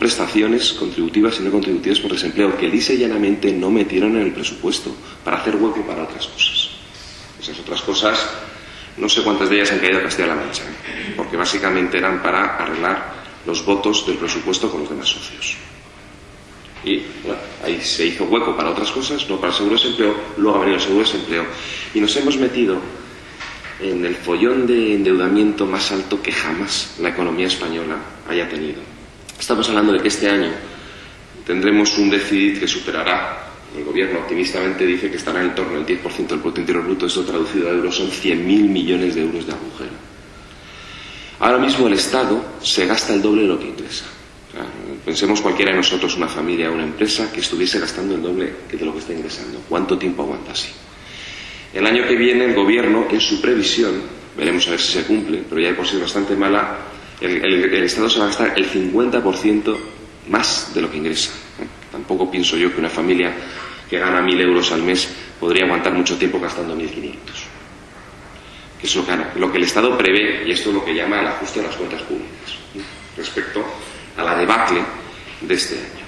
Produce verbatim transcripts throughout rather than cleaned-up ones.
prestaciones contributivas y no contributivas por desempleo que lisa y llanamente no metieron en el presupuesto para hacer hueco para otras cosas. Esas otras cosas, no sé cuántas de ellas han caído a Castilla-La Mancha, ¿eh? Porque básicamente eran para arreglar los votos del presupuesto con los demás socios. Y bueno, ahí se hizo hueco para otras cosas, no para el seguro de desempleo, luego ha venido el seguro de desempleo y nos hemos metido en el follón de endeudamiento más alto que jamás la economía española haya tenido. Estamos hablando de que este año tendremos un déficit que superará, el gobierno optimistamente dice que estará en torno al diez por ciento del Producto Interior Bruto, esto traducido a euros son cien mil millones de euros de agujero. Ahora mismo el Estado se gasta el doble de lo que ingresa. O sea, pensemos cualquiera de nosotros, una familia o una empresa, que estuviese gastando el doble de lo que está ingresando. ¿Cuánto tiempo aguanta así? El año que viene el gobierno, en su previsión, veremos a ver si se cumple, pero ya de por sí es bastante mala, el, el, el Estado se va a gastar el cincuenta por ciento más de lo que ingresa. Tampoco pienso yo que una familia que gana mil euros al mes podría aguantar mucho tiempo gastando mil quinientos. Que es lo que, lo que el Estado prevé, y esto es lo que llama el ajuste de las cuentas públicas, respecto a la debacle de este año.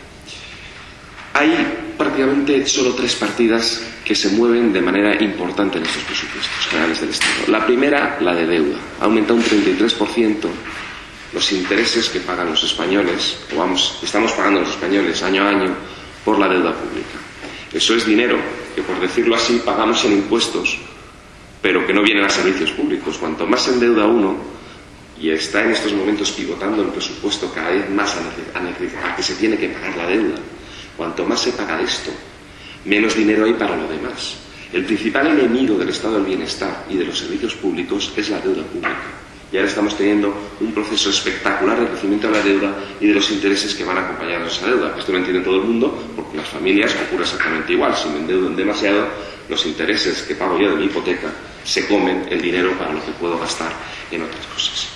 Hay prácticamente solo tres partidas que se mueven de manera importante en estos presupuestos generales del Estado. La primera, la de deuda. Ha aumentado un treinta y tres por ciento los intereses que pagan los españoles, o vamos, estamos pagando los españoles año a año por la deuda pública. Eso es dinero que, por decirlo así, pagamos en impuestos, pero que no vienen a servicios públicos. Cuanto más se endeuda uno, y está en estos momentos pivotando el presupuesto cada vez más a, a, a que se tiene que pagar la deuda, cuanto más se paga de esto, menos dinero hay para lo demás. El principal enemigo del estado del bienestar y de los servicios públicos es la deuda pública. Y ahora estamos teniendo un proceso espectacular de crecimiento de la deuda y de los intereses que van acompañados de esa deuda. Esto lo entiende todo el mundo, porque en las familias ocurre exactamente igual. Si me endeudo demasiado, los intereses que pago yo de mi hipoteca se comen el dinero para lo que puedo gastar en otras cosas.